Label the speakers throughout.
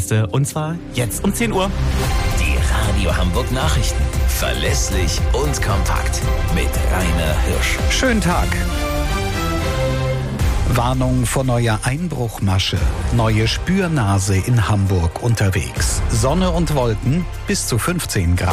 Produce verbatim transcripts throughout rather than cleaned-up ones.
Speaker 1: Wichtigste, und zwar jetzt um zehn Uhr.
Speaker 2: Die Radio Hamburg Nachrichten. Verlässlich und kompakt. Mit Rainer Hirsch.
Speaker 3: Schönen Tag. Warnung vor neuer Einbruchmasche. Neue Spürnase in Hamburg unterwegs. Sonne und Wolken bis zu fünfzehn Grad.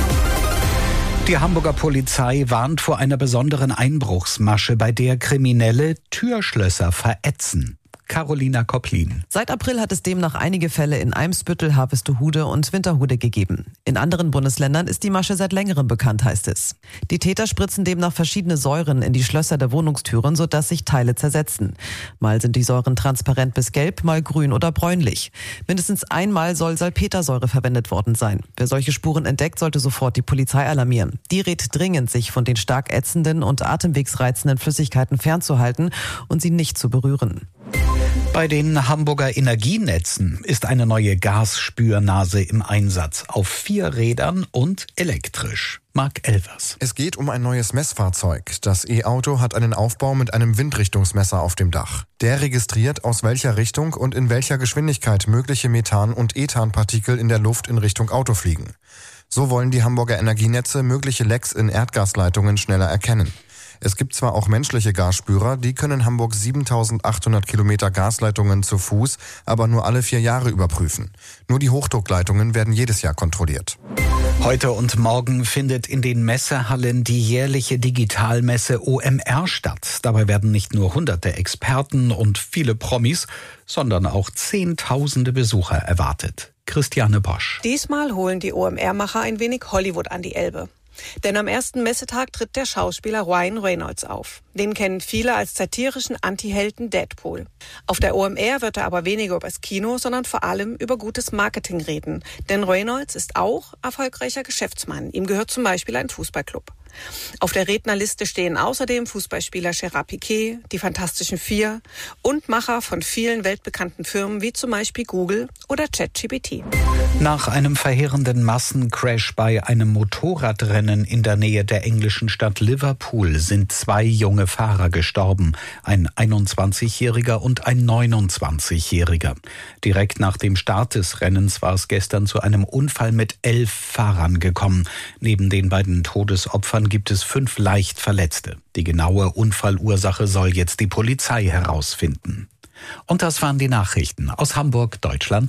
Speaker 3: Die Hamburger Polizei warnt vor einer besonderen Einbruchsmasche, bei der Kriminelle Türschlösser verätzen. Carolina Kopplin.
Speaker 4: Seit April hat es demnach einige Fälle in Eimsbüttel, Harvestehude und Winterhude gegeben. In anderen Bundesländern ist die Masche seit längerem bekannt, heißt es. Die Täter spritzen demnach verschiedene Säuren in die Schlösser der Wohnungstüren, sodass sich Teile zersetzen. Mal sind die Säuren transparent bis gelb, mal grün oder bräunlich. Mindestens einmal soll Salpetersäure verwendet worden sein. Wer solche Spuren entdeckt, sollte sofort die Polizei alarmieren. Die rät dringend, sich von den stark ätzenden und atemwegsreizenden Flüssigkeiten fernzuhalten und sie nicht zu berühren.
Speaker 3: Bei den Hamburger Energienetzen ist eine neue Gasspürnase im Einsatz, auf vier Rädern und elektrisch. Marc Elvers.
Speaker 5: Es geht um ein neues Messfahrzeug. Das E-Auto hat einen Aufbau mit einem Windrichtungsmesser auf dem Dach. Der registriert, aus welcher Richtung und in welcher Geschwindigkeit mögliche Methan- und Ethanpartikel in der Luft in Richtung Auto fliegen. So wollen die Hamburger Energienetze mögliche Lecks in Erdgasleitungen schneller erkennen. Es gibt zwar auch menschliche Gasspürer, die können Hamburg siebentausendachthundert Kilometer Gasleitungen zu Fuß, aber nur alle vier Jahre überprüfen. Nur die Hochdruckleitungen werden jedes Jahr kontrolliert.
Speaker 3: Heute und morgen findet in den Messehallen die jährliche Digitalmesse O M R statt. Dabei werden nicht nur hunderte Experten und viele Promis, sondern auch zehntausende Besucher erwartet. Christiane Bosch.
Speaker 6: Diesmal holen die O M R-Macher ein wenig Hollywood an die Elbe. Denn am ersten Messetag tritt der Schauspieler Ryan Reynolds auf. Den kennen viele als satirischen Antihelden Deadpool. Auf der O M R wird er aber weniger über das Kino, sondern vor allem über gutes Marketing reden. Denn Reynolds ist auch erfolgreicher Geschäftsmann. Ihm gehört zum Beispiel ein Fußballclub. Auf der Rednerliste stehen außerdem Fußballspieler Gerard Piqué, die Fantastischen Vier und Macher von vielen weltbekannten Firmen wie zum Beispiel Google oder ChatGPT.
Speaker 3: Nach einem verheerenden Massencrash bei einem Motorradrennen in der Nähe der englischen Stadt Liverpool sind zwei junge Fahrer gestorben, ein einundzwanzigjähriger und ein neunundzwanzigjähriger. Direkt nach dem Start des Rennens war es gestern zu einem Unfall mit elf Fahrern gekommen. Neben den beiden Todesopfern gibt es fünf leicht Verletzte. Die genaue Unfallursache soll jetzt die Polizei herausfinden. Und das waren die Nachrichten aus Hamburg, Deutschland.